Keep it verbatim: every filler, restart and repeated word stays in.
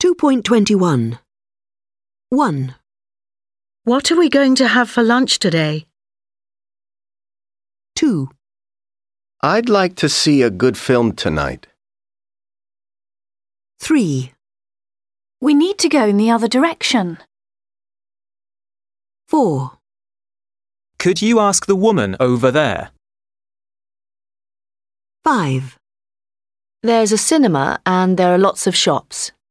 two point two one. one. What are we going to have for lunch today? two. I'd like to see a good film tonight. three. We need to go in the other direction. four. Could you ask the woman over there? five. There's a cinema and there are lots of shops.